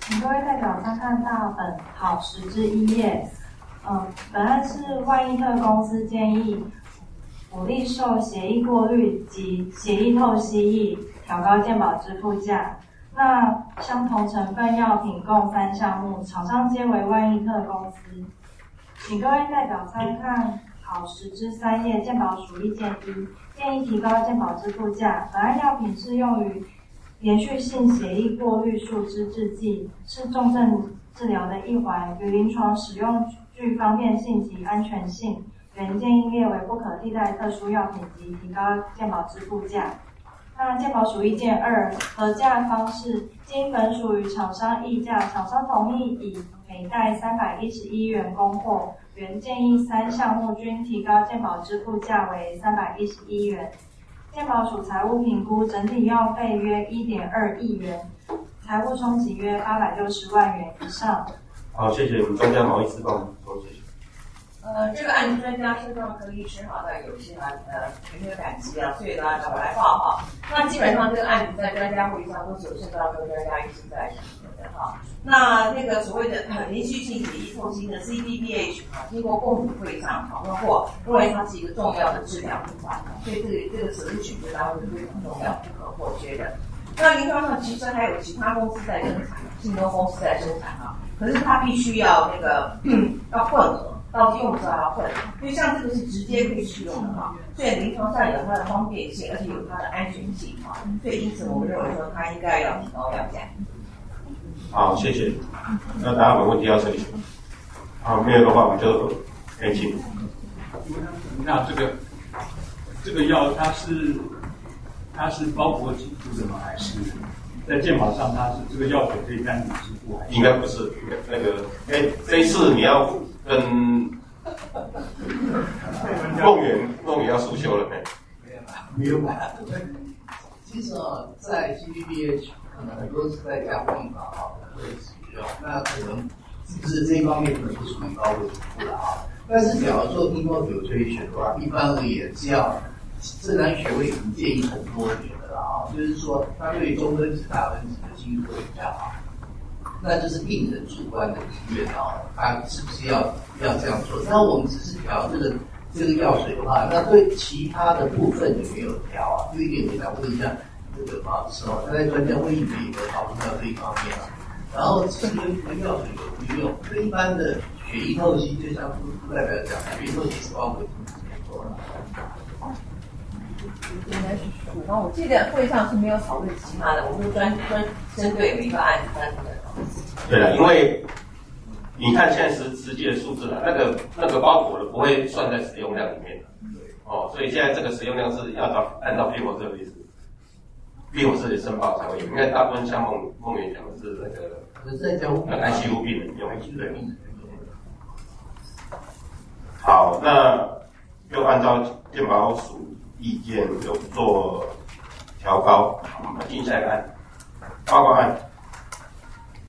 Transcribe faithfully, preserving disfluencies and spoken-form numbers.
请各位代表参看到本好时之一页。嗯，本案是万益特公司建议鼓励受血液过滤及血液透析液调高健保支付价。那相同成分药品共三项目，厂商皆为万益特公司。请各位代表参看好时之三页健保署意见一，建议提高健保支付价。本案药品适用于连续性血液过滤术之制剂，是重症治疗的一环，与临床使用具方便性及安全性，原建议列为不可替代特殊药品及提高健保支付价。那健保署意见二，核价方式，经本署与厂商议价，厂商同意以每袋三百一十一元供货，原建议三项目均提高健保支付价为三百一十一元。健保署财务评估整体药费约 一点二亿元，财务冲击约八百六十万元以上。 好，谢谢。我们专家毛医师帮我们说，谢谢。 呃，这个案子专家是专科医师哈，那有些呢呃很有感激啊，所以呢找我来报哈。那基本上这个案子在专家会议上都是有圣道跟专家一起在审的哈。那那个所谓的呃连续性血液透析的 C D B H 啊，经过共主会上讨论过，认为它是一个重要的治疗方法，所以这个这个此路选择单位是非常重要、不可或缺的。那临床上其实还有其他公司在生产，信东公司在生产哈，可是它必须要那个要混合。到底用的时候还要混，因为像这个是直接可以使用的哈，所以临床上有它的方便性，而且有它的安全性哈，所以因此我们认为说它应该要提高药价。 好，谢谢。那大家有问题要申请？好，没有的话我们就可以请。 那这个这个药它是它是包裹给付的吗？还是在健保上它是这个药水可以单独支付？ 应该不是，那个哎，这一次你要。跟梦圆梦圆要速修了没？ 没有吧，没有吧。其实啊，在 C D B H 可能很多是在家方法啊会使用，那可能只是这一方面可能不属于包括支付了啊。但是假如做 infiltration 的话，一般而言是要自然学会已经建议很多年了啊，就是说它对中分子、大分子的技术会比较好。那就是病人主观的意愿啊，他是不是要要这样做？那我们只是调这个这个药水的话，那对其他的部分有没有调啊？就一点点来问一下这个马老师哦，他在专家会议里面有没有讨论到这一方面啊？然后至于跟药水有没有用，跟一般的血液透析，就像副代表讲，血液透析是包括怎么做的？ 应该是属方，我记得会上是没有讨论其他的，我们专专针对每一个案子单独的。 对了，因为你看现在实实际的数字了，那个那个包裹的不会算在使用量里面的，哦，所以现在这个使用量是要照按照批火这个意思，批火式的申报才会有，因为大部分像梦梦圆讲的是那个， 可是在讲那 I C U 病人用对。好，那就按照健保署意见有做调高，我们进下一个案，报告案。